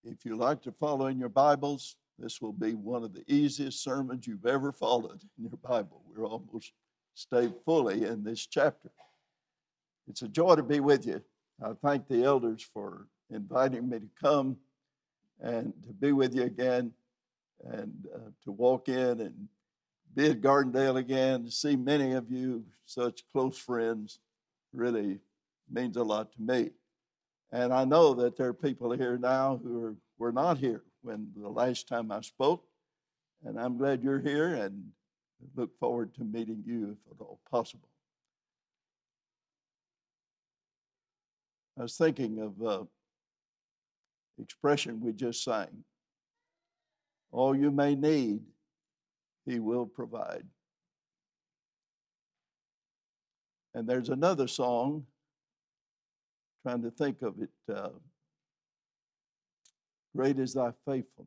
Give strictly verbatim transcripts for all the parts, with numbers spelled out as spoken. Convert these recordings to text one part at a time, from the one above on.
If you like to follow in your Bibles, this will be one of the easiest sermons you've ever followed in your Bible. We're almost stayed fully in this chapter. It's a joy to be with you. I thank the elders for inviting me to come and to be with you again and uh, to walk in and be at Gardendale again, to see many of you, such close friends, really means a lot to me. And I know that there are people here now who are, were not here when the last time I spoke, and I'm glad you're here and look forward to meeting you if at all possible. I was thinking of uh, the expression we just sang. All you may need, He will provide. And there's another song, trying to think of it, uh, Great is Thy Faithfulness.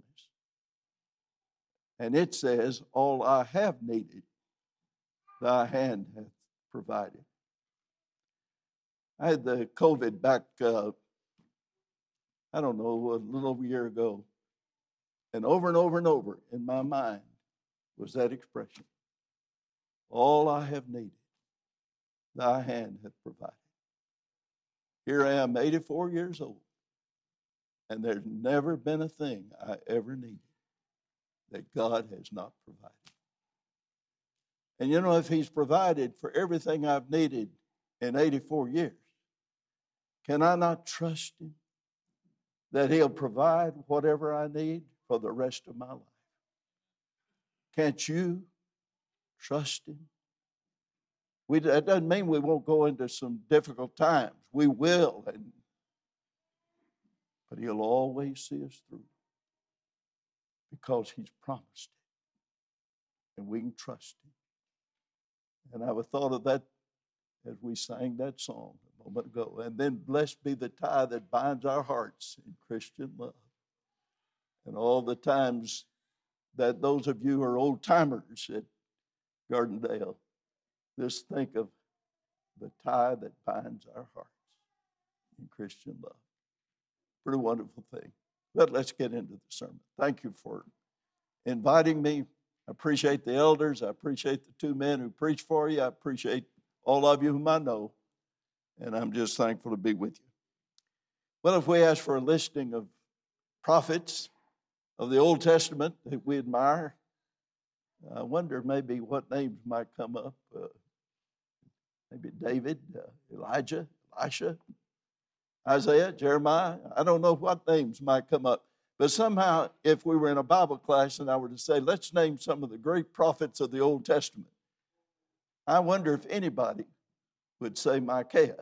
And it says, all I have needed, Thy hand hath provided. I had the COVID back, uh, I don't know, a little over a year ago. And over and over and over in my mind was that expression. All I have needed, Thy hand hath provided. Here I am, eighty-four years old, and there's never been a thing I ever needed that God has not provided. And you know, if He's provided for everything I've needed in eighty-four years, can I not trust Him that He'll provide whatever I need for the rest of my life? Can't you trust Him? We, that doesn't mean we won't go into some difficult times. We will, and, but He'll always see us through because He's promised it, and we can trust Him. And I was thought of that as we sang that song a moment ago. And then blessed be the tie that binds our hearts in Christian love. And all the times that those of you who are old timers at Gardendale, just think of the tie that binds our hearts in Christian love. Pretty wonderful thing. But let's get into the sermon. Thank you for inviting me. I appreciate the elders. I appreciate the two men who preach for you. I appreciate all of you whom I know. And I'm just thankful to be with you. Well, if we ask for a listing of prophets of the Old Testament that we admire, I wonder maybe what names might come up. Uh, maybe David, uh, Elijah, Elisha, Isaiah, Jeremiah. I don't know what names might come up. But somehow, if we were in a Bible class and I were to say, let's name some of the great prophets of the Old Testament, I wonder if anybody would say Micaiah.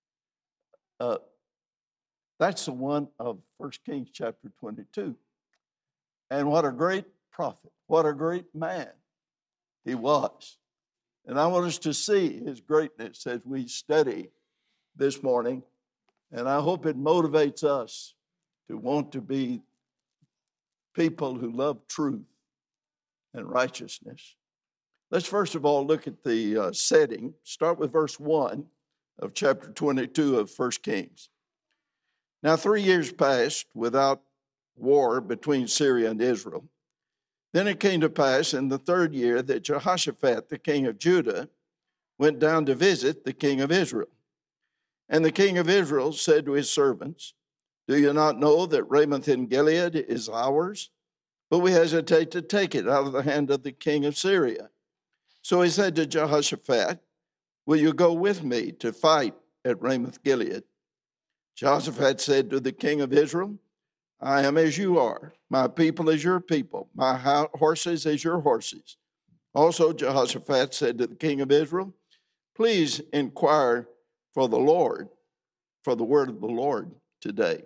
Uh, that's the one of First Kings chapter twenty-two. And what a great prophet. What a great man he was. And I want us to see his greatness as we study this morning. And I hope it motivates us to want to be people who love truth and righteousness. Let's first of all look at the uh, setting. Start with verse one of chapter twenty-two of First Kings. Now three years passed without war between Syria and Israel. Then it came to pass in the third year that Jehoshaphat, the king of Judah, went down to visit the king of Israel. And the king of Israel said to his servants, do you not know that Ramoth in Gilead is ours? But we hesitate to take it out of the hand of the king of Syria. So he said to Jehoshaphat, will you go with me to fight at Ramoth Gilead? Jehoshaphat said to the king of Israel, I am as you are. My people as your people. My horses as your horses. Also Jehoshaphat said to the king of Israel, please inquire for the Lord, for the word of the Lord today.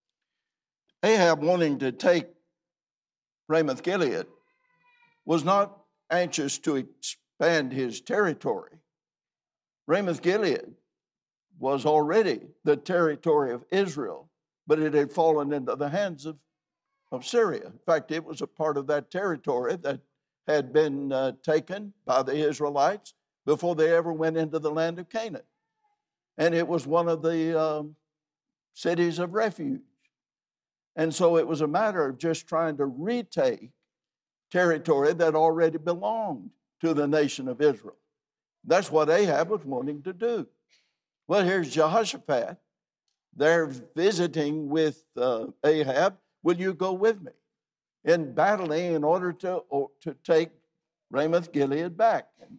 Ahab, wanting to take Ramoth Gilead, was not anxious to expand his territory. Ramoth Gilead was already the territory of Israel, but it had fallen into the hands of, of Syria. In fact, it was a part of that territory that had been uh, taken by the Israelites before they ever went into the land of Canaan. And it was one of the um, cities of refuge. And so it was a matter of just trying to retake territory that already belonged to the nation of Israel. That's what Ahab was wanting to do. Well, here's Jehoshaphat. They're visiting with uh, Ahab. Will you go with me in battling in order to, or, to take Ramoth Gilead back? And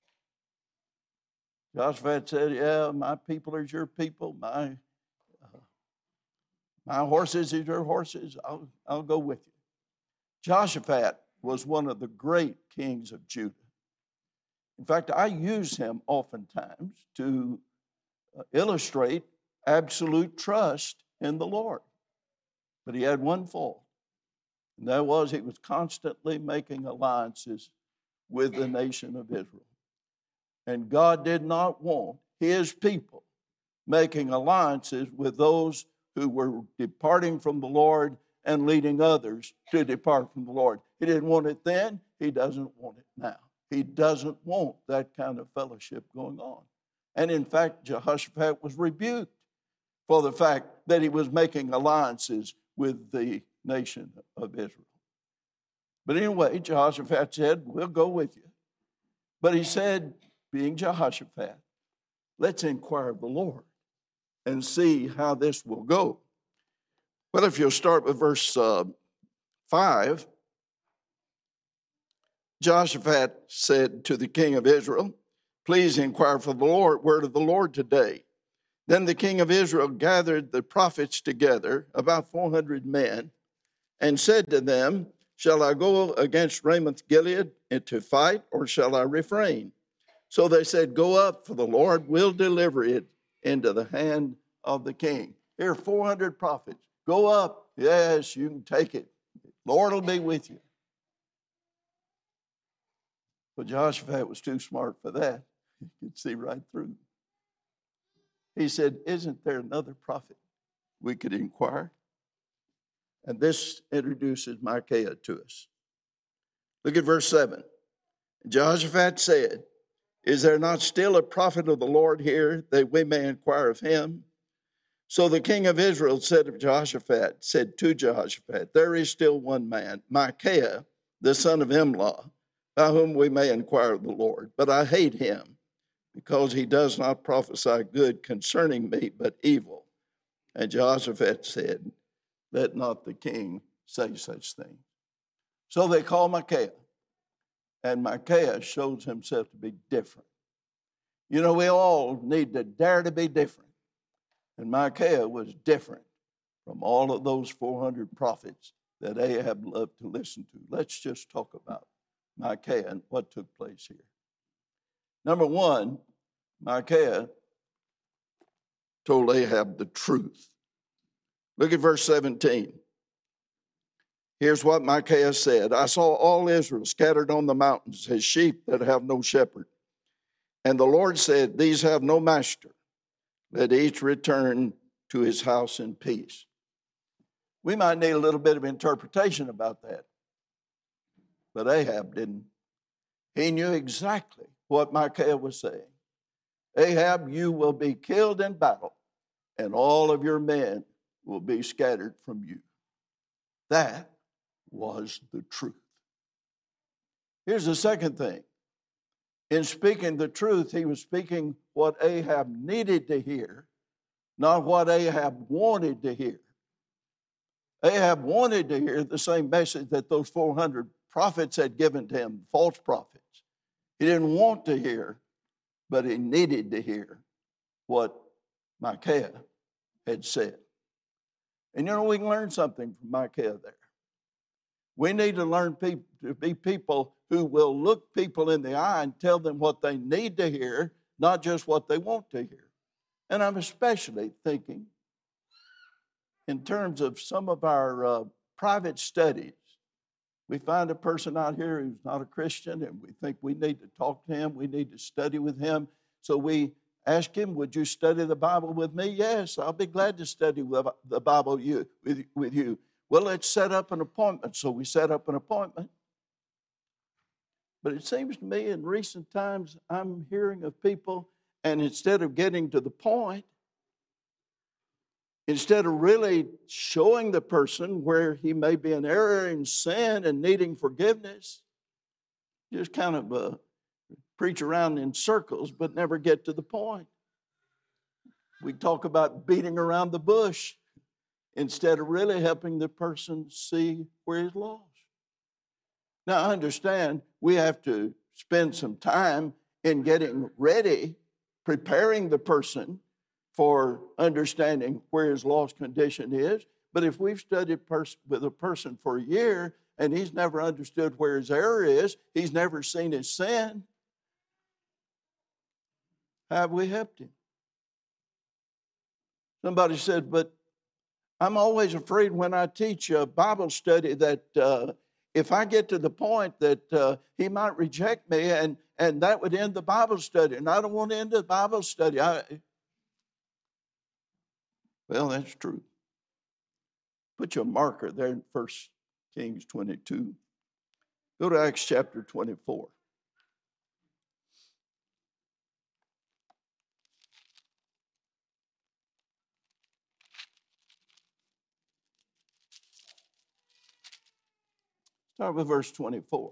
Jehoshaphat said, yeah, my people are your people. My, uh, my horses are your horses. I'll, I'll go with you. Jehoshaphat was one of the great kings of Judah. In fact, I use him oftentimes to uh, illustrate absolute trust in the Lord. But he had one fault, and that was he was constantly making alliances with the nation of Israel. And God did not want his people making alliances with those who were departing from the Lord and leading others to depart from the Lord. He didn't want it then. He doesn't want it now. He doesn't want that kind of fellowship going on. And in fact, Jehoshaphat was rebuked for the fact that he was making alliances with the nation of Israel. But anyway, Jehoshaphat said, we'll go with you. But he said, being Jehoshaphat, let's inquire of the Lord and see how this will go. Well, if you'll start with verse uh, five, Jehoshaphat said to the king of Israel, please inquire for the Lord, word of the Lord today. Then the king of Israel gathered the prophets together, about four hundred men, and said to them, shall I go against Ramoth Gilead to fight, or shall I refrain? So they said, go up, for the Lord will deliver it into the hand of the king. Here are four hundred prophets. Go up. Yes, you can take it. Lord will be with you. But Jehoshaphat was too smart for that. He could see right through. He said, isn't there another prophet we could inquire? And this introduces Micaiah to us. Look at verse seven. Jehoshaphat said, is there not still a prophet of the Lord here, that we may inquire of him? So the king of Israel said of Jehoshaphat, said to Jehoshaphat, there is still one man, Micaiah, the son of Imlah, by whom we may inquire of the Lord. But I hate him, because he does not prophesy good concerning me, but evil. And Jehoshaphat said, let not the king say such things. So they call Micaiah, and Micaiah shows himself to be different. You know, we all need to dare to be different. And Micaiah was different from all of those four hundred prophets that Ahab loved to listen to. Let's just talk about Micaiah and what took place here. Number one, Micaiah told Ahab the truth. Look at verse seventeen. Here's what Micaiah said. I saw all Israel scattered on the mountains as sheep that have no shepherd. And the Lord said, these have no master. Let each return to his house in peace. We might need a little bit of interpretation about that. But Ahab didn't. He knew exactly what Micaiah was saying. Ahab, you will be killed in battle, and all of your men will be scattered from you. That was the truth. Here's the second thing. In speaking the truth, he was speaking what Ahab needed to hear, not what Ahab wanted to hear. Ahab wanted to hear the same message that those four hundred prophets had given to him, false prophets. He didn't want to hear, but he needed to hear what Micaiah had said. And you know, we can learn something from Micaiah there. We need to learn people, to be people who will look people in the eye and tell them what they need to hear, not just what they want to hear. And I'm especially thinking in terms of some of our uh, private studies. We find a person out here who's not a Christian, and we think we need to talk to him, we need to study with him. So we ask him, would you study the Bible with me? Yes, I'll be glad to study the Bible you, with, with you. Well, let's set up an appointment. So we set up an appointment. But it seems to me in recent times, I'm hearing of people, and instead of getting to the point, instead of really showing the person where he may be in error and sin and needing forgiveness, just kind of uh, preach around in circles but never get to the point. We talk about beating around the bush instead of really helping the person see where he's lost. Now, I understand we have to spend some time in getting ready, preparing the person for understanding where his lost condition is. But if we've studied pers- with a person for a year and he's never understood where his error is, he's never seen his sin, how have we helped him? Somebody said, but I'm always afraid when I teach a Bible study that uh, if I get to the point that uh, he might reject me and, and that would end the Bible study. And I don't want to end the Bible study. I, well, that's true. Put your marker there in First Kings twenty-two. Go to Acts chapter twenty-four. Start with verse twenty-four.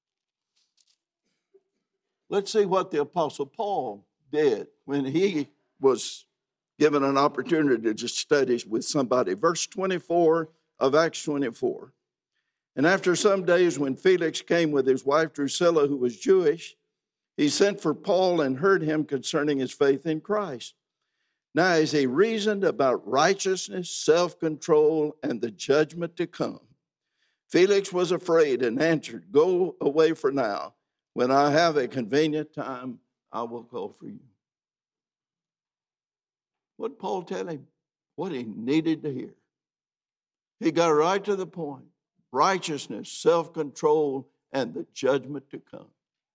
Let's see what the Apostle Paul did when he was given an opportunity to study with somebody. Verse twenty-four of Acts twenty-four. And after some days, when Felix came with his wife Drusilla, who was Jewish, he sent for Paul and heard him concerning his faith in Christ. Now, as he reasoned about righteousness, self-control, and the judgment to come, Felix was afraid and answered, "Go away for now. When I have a convenient time, I will call for you." What did Paul tell him? What he needed to hear. He got right to the point. Righteousness, self-control, and the judgment to come.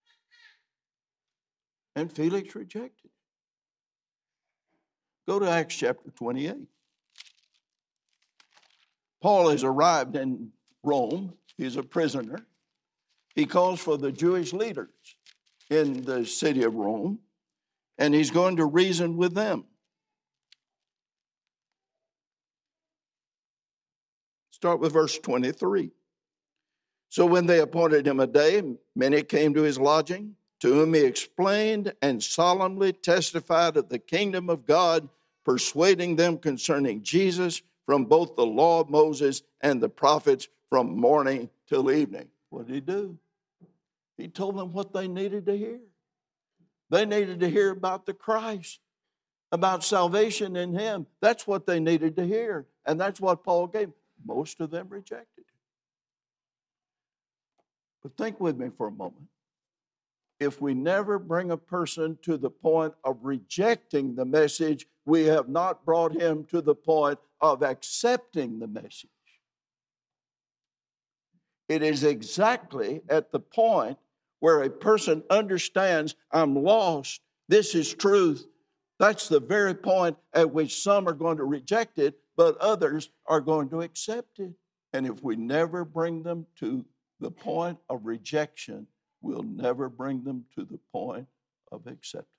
And Felix rejected it. Go to Acts chapter twenty-eight. Paul has arrived in Rome. He's a prisoner. He calls for the Jewish leaders in the city of Rome, and he's going to reason with them. Start with verse twenty-three. So when they appointed him a day, many came to his lodging, to whom he explained and solemnly testified of the kingdom of God, persuading them concerning Jesus from both the law of Moses and the prophets from morning till evening. What did he do? He told them what they needed to hear. They needed to hear about the Christ, about salvation in him. That's what they needed to hear. And that's what Paul gave. Most of them rejected it. But think with me for a moment. If we never bring a person to the point of rejecting the message, we have not brought him to the point of accepting the message. It is exactly at the point where a person understands, I'm lost, this is truth. That's the very point at which some are going to reject it, but others are going to accept it. And if we never bring them to the point of rejection, we'll never bring them to the point of acceptance.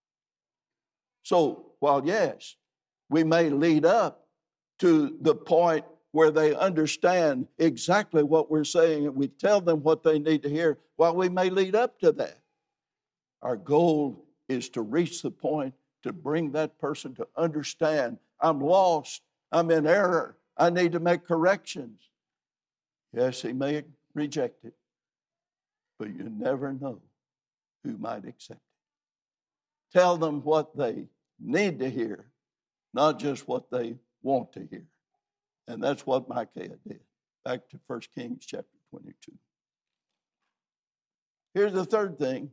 So, while yes, we may lead up to the point where they understand exactly what we're saying, and we tell them what they need to hear, while we may lead up to that, our goal is to reach the point to bring that person to understand, I'm lost, I'm in error, I need to make corrections. Yes, he may reject it, but you never know who might accept it. Tell them what they need to hear, not just what they want to hear. And that's what Micaiah did. Back to First Kings chapter twenty-two. Here's the third thing.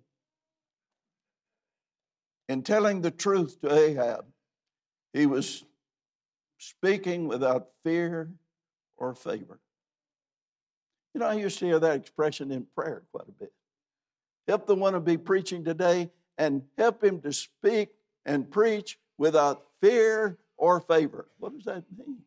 In telling the truth to Ahab, he was speaking without fear or favor. You know, I used to hear that expression in prayer quite a bit. Help the one to be preaching today and help him to speak and preach without fear or favor. What does that mean?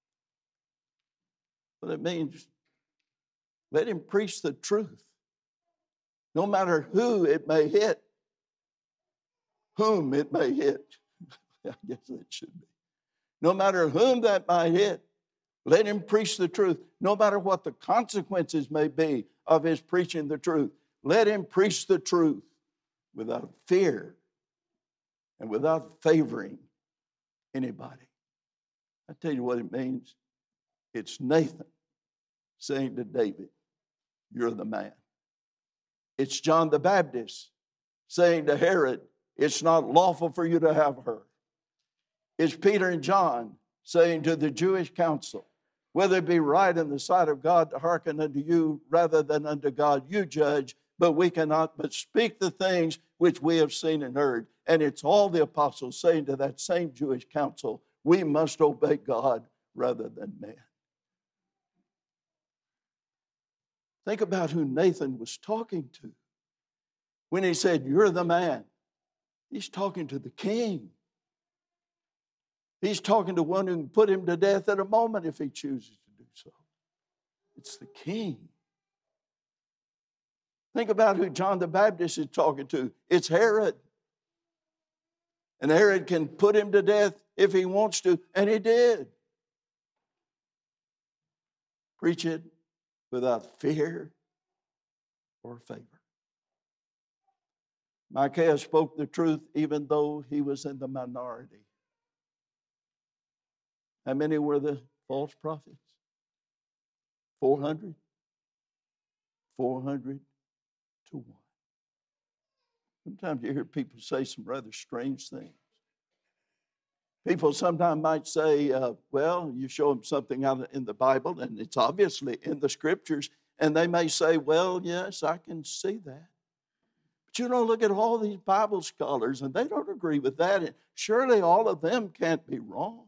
Well, it means let him preach the truth, no matter who it may hit, whom it may hit. I guess that should be. no matter whom that might hit. Let him preach the truth, no matter what the consequences may be of his preaching the truth. Let him preach the truth without fear and without favoring anybody. I tell you what it means. It's Nathan saying to David, you're the man. It's John the Baptist saying to Herod, it's not lawful for you to have her. It's Peter and John saying to the Jewish council, whether it be right in the sight of God to hearken unto you rather than unto God, you judge, but we cannot but speak the things which we have seen and heard. And it's all the apostles saying to that same Jewish council, we must obey God rather than man. Think about who Nathan was talking to. When he said, you're the man, he's talking to the king. He's talking to one who can put him to death at a moment if he chooses to do so. It's the king. Think about who John the Baptist is talking to. It's Herod. And Herod can put him to death if he wants to, and he did. Preach it without fear or favor. Micaiah spoke the truth even though he was in the minority. How many were the false prophets? four hundred? four hundred to one. Sometimes you hear people say some rather strange things. People sometimes might say, uh, well, you show them something out in the Bible, and it's obviously in the Scriptures, and they may say, well, yes, I can see that. But you know, look at all these Bible scholars, and they don't agree with that, and surely all of them can't be wrong.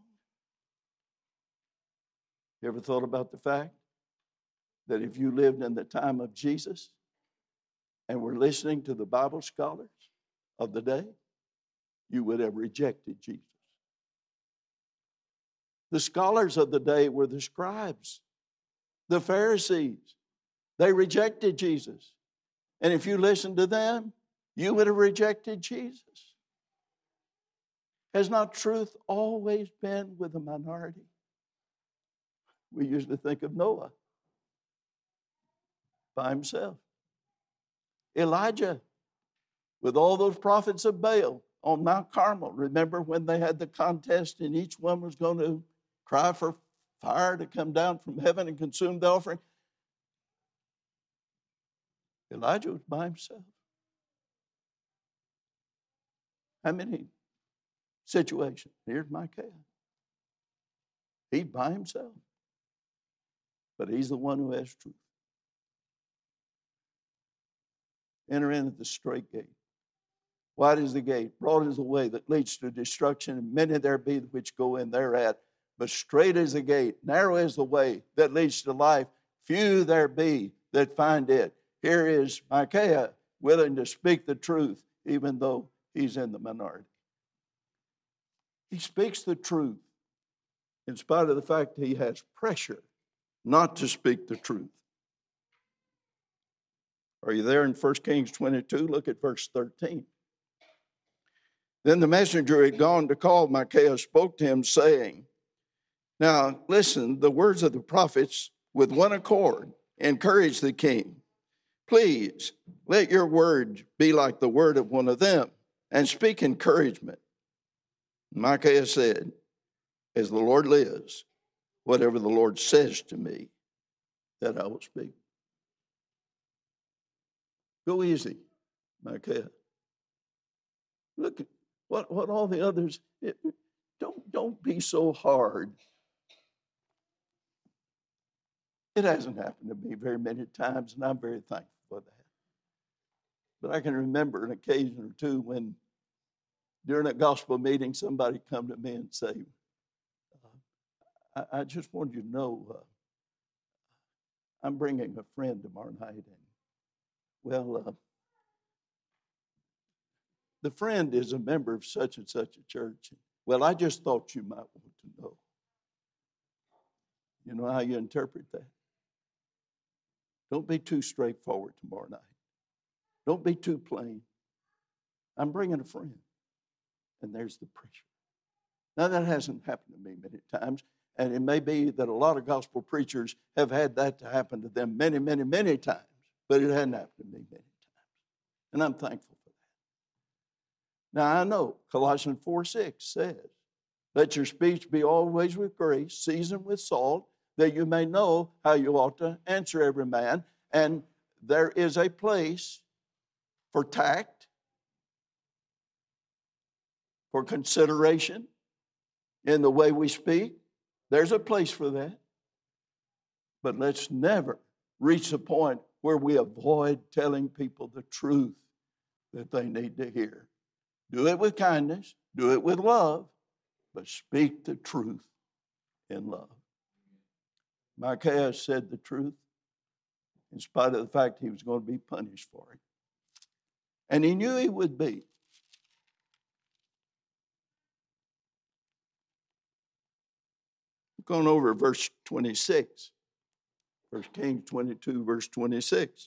You ever thought about the fact that if you lived in the time of Jesus and were listening to the Bible scholars of the day, you would have rejected Jesus? The scholars of the day were the scribes, the Pharisees. They rejected Jesus. And if you listened to them, you would have rejected Jesus. Has not truth always been with the minority? We usually think of Noah by himself. Elijah with all those prophets of Baal on Mount Carmel. Remember when they had the contest and each one was going to cry for fire to come down from heaven and consume the offering? Elijah was by himself. How many situations? Here's Micaiah. He's by himself. But he's the one who has truth. Enter in at the straight gate. Wide is the gate, broad is the way that leads to destruction, and many there be which go in thereat. But straight is the gate, narrow is the way that leads to life. Few there be that find it. Here is Micaiah willing to speak the truth, even though he's in the minority. He speaks the truth in spite of the fact that he has pressure not to speak the truth. Are you there in First Kings twenty-two? Look at verse thirteen. Then the messenger who had gone to call Micaiah spoke to him, saying, now listen, the words of the prophets with one accord encourage the king. Please let your word be like the word of one of them, and speak encouragement. Micaiah said, as the Lord lives, whatever the Lord says to me, that I will speak. Go easy, Micaiah. Look at what, what all the others, it, don't, don't be so hard. It hasn't happened to me very many times, and I'm very thankful for that. But I can remember an occasion or two when during a gospel meeting, somebody come to me and say, I, I just wanted you to know, uh, I'm bringing a friend tomorrow night. And, well, uh, the friend is a member of such and such a church. Well, I just thought you might want to know. You know how you interpret that? Don't be too straightforward tomorrow night. Don't be too plain. I'm bringing a friend. And there's the pressure. Now, that hasn't happened to me many times, and it may be that a lot of gospel preachers have had that to happen to them many, many, many times, but it hadn't happened to me many times, and I'm thankful for that. Now, I know Colossians four six says, let your speech be always with grace, seasoned with salt, that you may know how you ought to answer every man. And there is a place for tact, for consideration in the way we speak. There's a place for that. But let's never reach the point where we avoid telling people the truth that they need to hear. Do it with kindness, do it with love, but speak the truth in love. Micaiah said the truth in spite of the fact he was going to be punished for it. And he knew he would be. Going over verse twenty-six. First Kings twenty-two, verse twenty-six.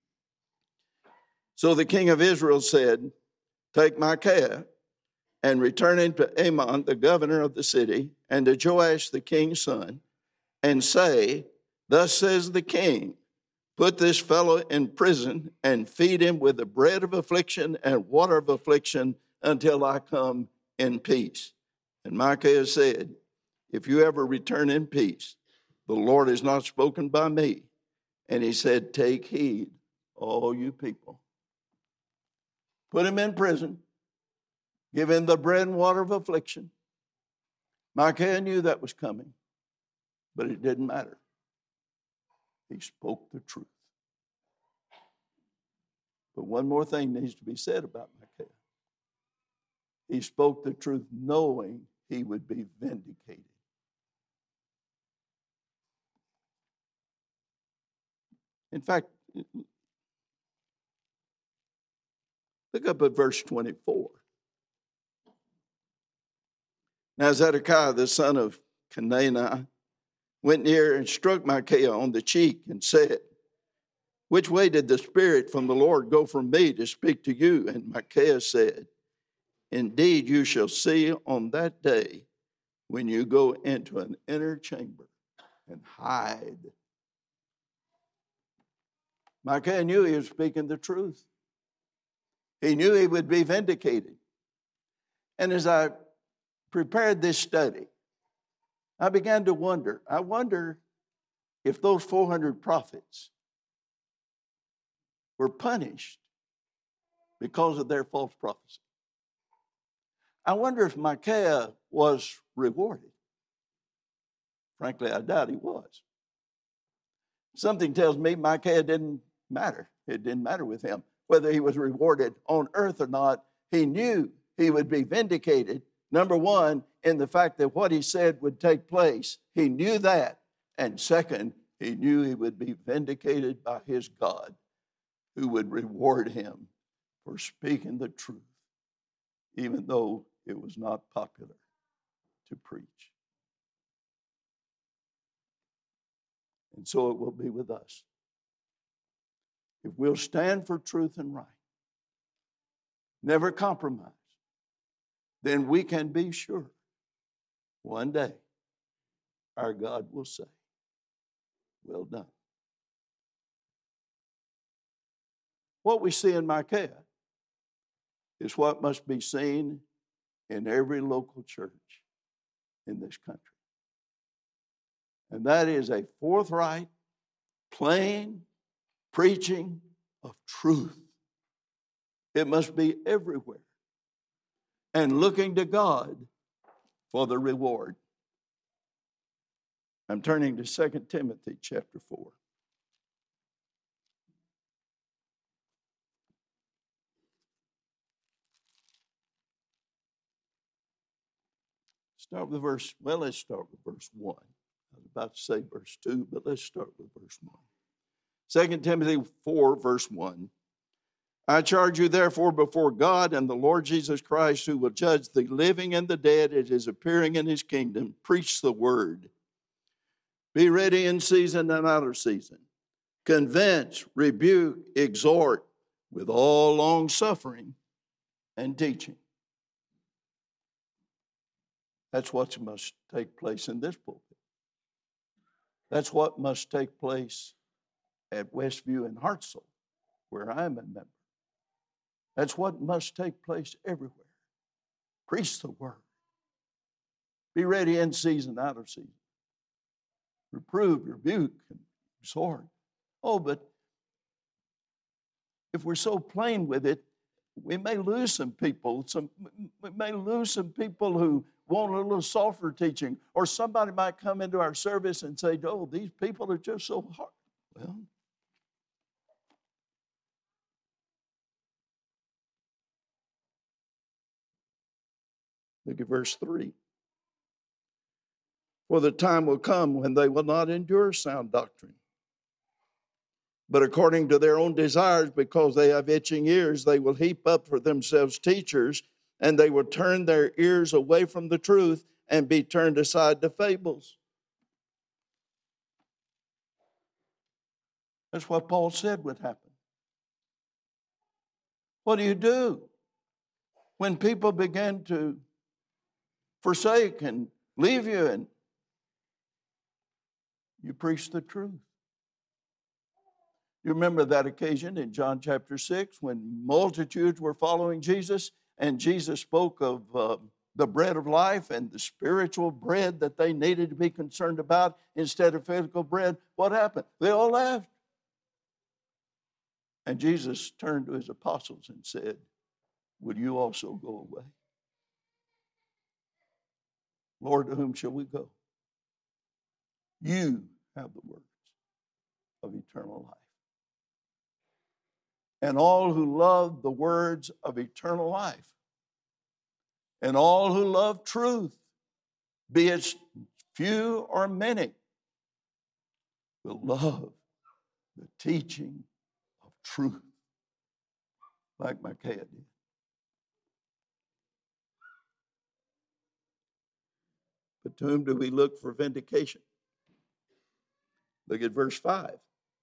So the king of Israel said, take Micaiah and return him to Amon, the governor of the city, and to Joash, the king's son, and say, thus says the king, put this fellow in prison and feed him with the bread of affliction and water of affliction until I come in peace. And Micaiah said, if you ever return in peace, the Lord has not spoken by me. And he said, take heed, all you people. Put him in prison. Give him the bread and water of affliction. Micaiah knew that was coming, but it didn't matter. He spoke the truth. But one more thing needs to be said about Micaiah. He spoke the truth knowing he would be vindicated. In fact, look up at verse twenty-four. Now Zedekiah, the son of Kenani, went near and struck Micaiah on the cheek and said, which way did the Spirit from the Lord go from me to speak to you? And Micaiah said, indeed, you shall see on that day when you go into an inner chamber and hide. Micaiah knew he was speaking the truth. He knew he would be vindicated. And as I prepared this study, I began to wonder, I wonder if those four hundred prophets were punished because of their false prophecy. I wonder if Micaiah was rewarded. Frankly, I doubt he was. Something tells me Micaiah didn't matter. It didn't matter with him whether he was rewarded on earth or not. He knew he would be vindicated. Number one, in the fact that what he said would take place. He knew that. And second, he knew he would be vindicated by his God, who would reward him for speaking the truth, even though it was not popular to preach. And so it will be with us. If we'll stand for truth and right, never compromise, then we can be sure one day our God will say, well done. What we see in Micaiah is what must be seen in every local church in this country. And that is a forthright, plain preaching of truth. It must be everywhere. And looking to God for the reward. I'm turning to Second Timothy chapter four. Start with verse, well, let's start with verse one. I was about to say verse two, but let's start with verse one. Second Timothy four, verse one. I charge you therefore before God and the Lord Jesus Christ, who will judge the living and the dead at his appearing in his kingdom, preach the word. Be ready in season and out of season. Convince, rebuke, exhort with all long suffering and teaching. That's what must take place in this pulpit. That's what must take place at Westview and Hartselle, where I'm a member. That's what must take place everywhere. Preach the word. Be ready in season, out of season. Reprove, rebuke, and exhort. Oh, but if we're so plain with it, we may lose some people. Some, we may lose some people who want a little softer teaching. Or somebody might come into our service and say, oh, these people are just so hard. Well, look at verse three. For the time will come when they will not endure sound doctrine, but according to their own desires, because they have itching ears, they will heap up for themselves teachers, and they will turn their ears away from the truth and be turned aside to fables. That's what Paul said would happen. What do you do when people begin to forsake and leave you and you preach the truth? You remember that occasion in John chapter six when multitudes were following Jesus and Jesus spoke of uh, the bread of life and the spiritual bread that they needed to be concerned about instead of physical bread. What happened? They all left. And Jesus turned to his apostles and said, would you also go away? Lord, to whom shall we go? You have the words of eternal life. And all who love the words of eternal life, and all who love truth, be it few or many, will love the teaching of truth, like Micaiah did. But to whom do we look for vindication? Look at verse five.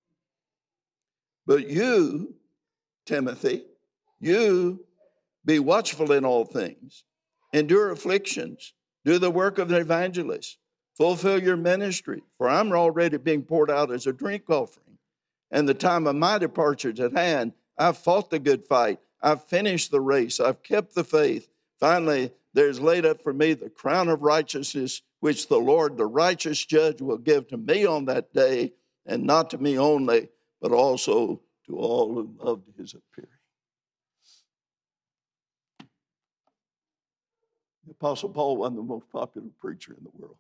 But you, Timothy, you be watchful in all things, endure afflictions, do the work of an evangelist, fulfill your ministry, for I'm already being poured out as a drink offering, and the time of my departure is at hand. I've fought the good fight, I've finished the race, I've kept the faith. Finally, there's laid up for me the crown of righteousness, which the Lord, the righteous judge, will give to me on that day, and not to me only, but also to all who loved his appearing. The Apostle Paul wasn't the most popular preacher in the world,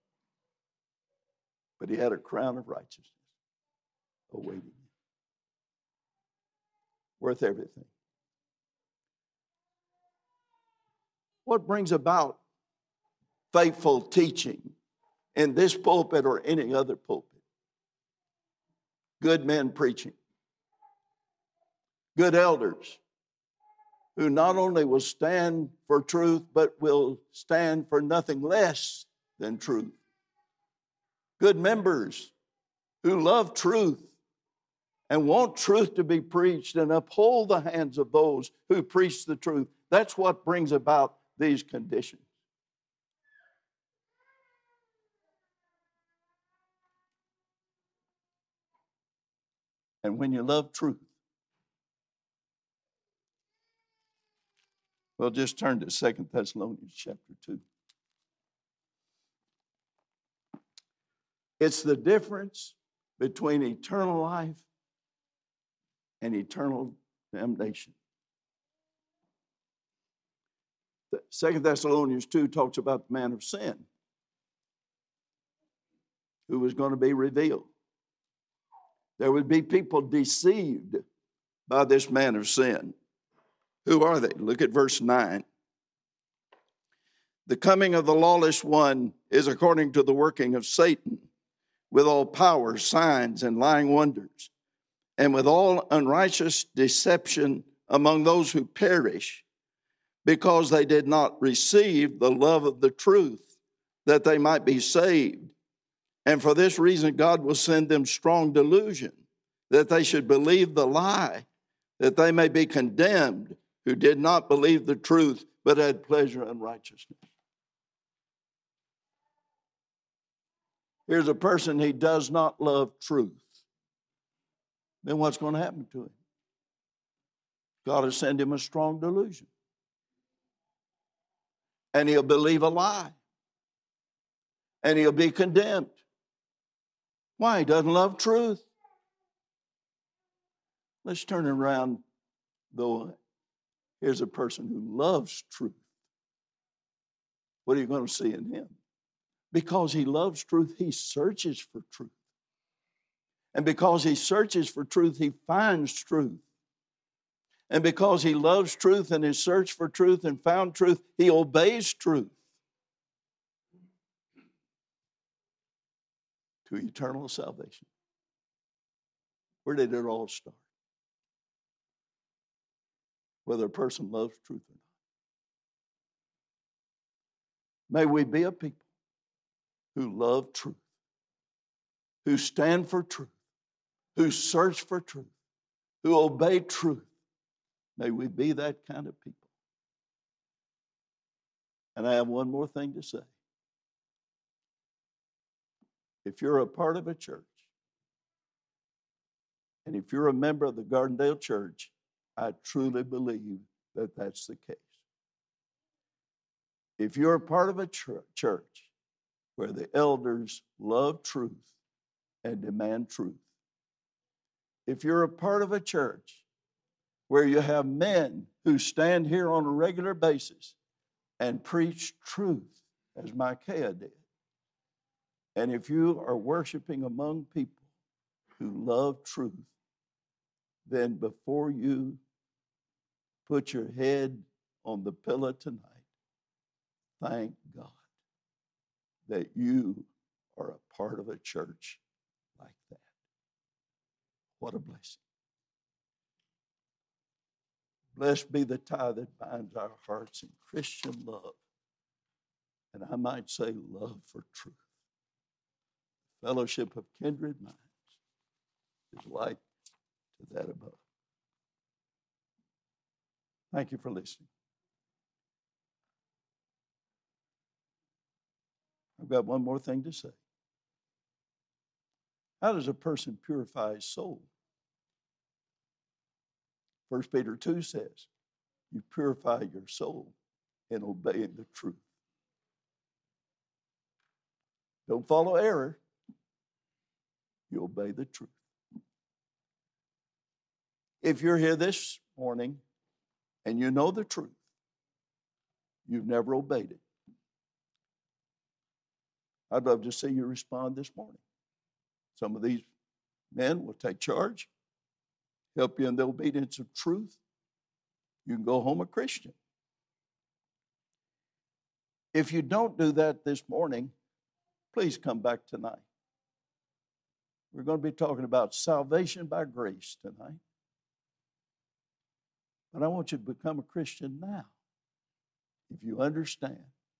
but he had a crown of righteousness awaiting him. Worth everything. What brings about faithful teaching in this pulpit or any other pulpit? Good men preaching. Good elders who not only will stand for truth, but will stand for nothing less than truth. Good members who love truth and want truth to be preached and uphold the hands of those who preach the truth. That's what brings about these conditions. And when you love truth, well, just turn to Second Thessalonians chapter two. It's the difference between eternal life and eternal damnation. Second Thessalonians two talks about the man of sin who was going to be revealed. There would be people deceived by this man of sin. Who are they? Look at verse nine. The coming of the lawless one is according to the working of Satan, with all power, signs, and lying wonders, and with all unrighteous deception among those who perish, because they did not receive the love of the truth, that they might be saved. And for this reason, God will send them strong delusion, that they should believe the lie, that they may be condemned, who did not believe the truth, but had pleasure in righteousness. Here's a person, he does not love truth. Then what's going to happen to him? God will send him a strong delusion. And he'll believe a lie. And he'll be condemned. Why? He doesn't love truth. Let's turn it around, though. Here's a person who loves truth. What are you going to see in him? Because he loves truth, he searches for truth. And because he searches for truth, he finds truth. And because he loves truth and has searched for truth and found truth, he obeys truth to eternal salvation. Where did it all start? Whether a person loves truth or not. May we be a people who love truth, who stand for truth, who search for truth, who obey truth. May we be that kind of people. And I have one more thing to say. If you're a part of a church, and if you're a member of the Gardendale Church, I truly believe that that's the case. If you're a part of a church where the elders love truth and demand truth, if you're a part of a church where you have men who stand here on a regular basis and preach truth, as Micaiah did, and if you are worshiping among people who love truth, then before you put your head on the pillow tonight, thank God that you are a part of a church like that. What a blessing. Blessed be the tie that binds our hearts in Christian love. And I might say love for truth. Fellowship of kindred minds is like to that above. Thank you for listening. I've got one more thing to say. How does a person purify his soul? First Peter two says, you purify your soul in obeying the truth. Don't follow error. You obey the truth. If you're here this morning and you know the truth, you've never obeyed it, I'd love to see you respond this morning. Some of these men will take charge, help you in the obedience of truth. You can go home a Christian. If you don't do that this morning, please come back tonight. We're going to be talking about salvation by grace tonight. But I want you to become a Christian now, if you understand.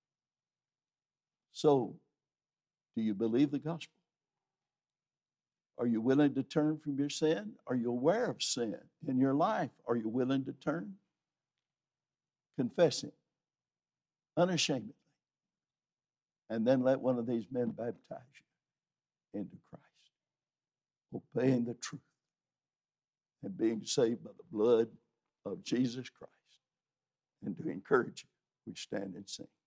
So, do you believe the gospel? Are you willing to turn from your sin? Are you aware of sin in your life? Are you willing to turn? Confess it unashamedly. And then let one of these men baptize you into Christ. Obeying the truth and being saved by the blood of Jesus Christ. And to encourage you, we stand and sing.